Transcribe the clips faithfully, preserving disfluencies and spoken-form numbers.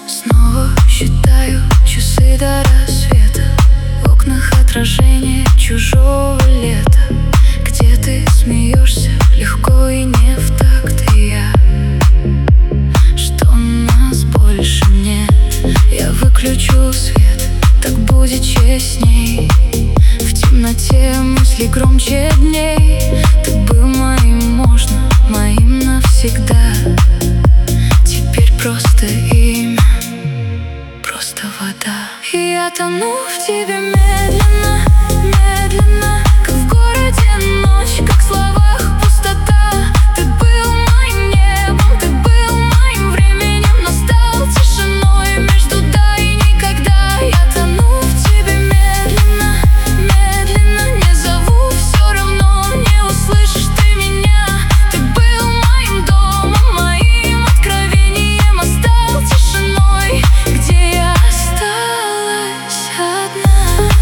Снова считаю часы до рассвета. В окнах отражение чужого лета, где ты смеешься легко и не в такт. И я, что нас больше нет. Я выключу свет, так будет честней. В темноте мысли громче дней. Ты был моим, можно, моим навсегда. Теперь просто имя, просто вода. И я тону в тебе медленно, медленно, как в городе ночь, как в словах пустота. Ты был моим небом, ты был моим временем, но стал тишиной между да и никогда. Я тону в тебе медленно, медленно, не зову, все равно не услышишь ты меня. Ты был моим домом, моим откровением, а стал тишиной, где я осталась одна.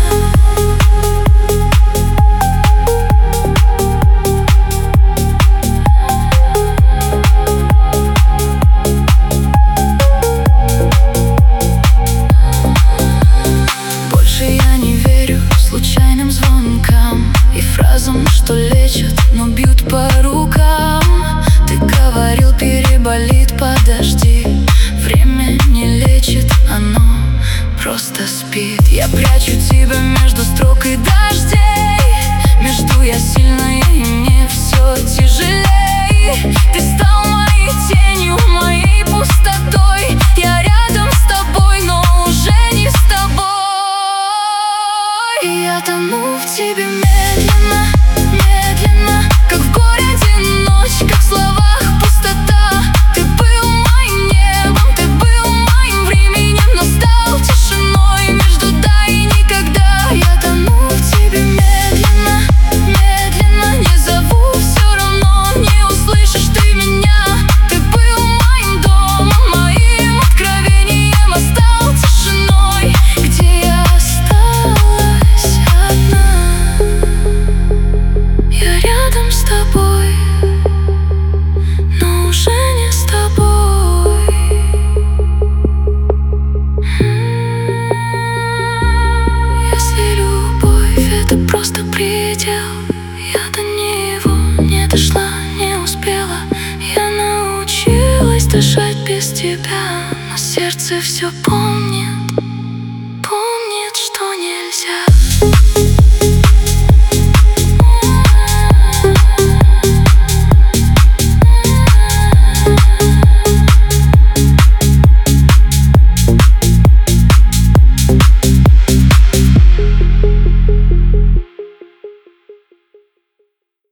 Больше я не верю случайным звонкам и фразам, что лечат, но бьют по рукам. Ты говорил, переболит, подожди. Время не лечит, оно просто спит. Я прячу тебя между строк и дождей. Между я сильная и мне все тяжелей. Ты стал моей тенью, моей пустотой. Я рядом с тобой, но уже не с тобой. И я тону в тебе медленно, медленно, как в городе ночь, как в словах пустота. Ты был моим небом, ты был моим временем, но стал тишиной между да и никогда. Я тону в тебе медленно, медленно, не зову, все равно не услышишь ты меня. Ты был моим домом, моим откровением, а стал тишиной, где я осталась одна. Я рядом с тобой, но уже не с тобой. Если любовь — это просто предел, я до него не дошла, не успела. Я научилась дышать без тебя, но сердце все помнит.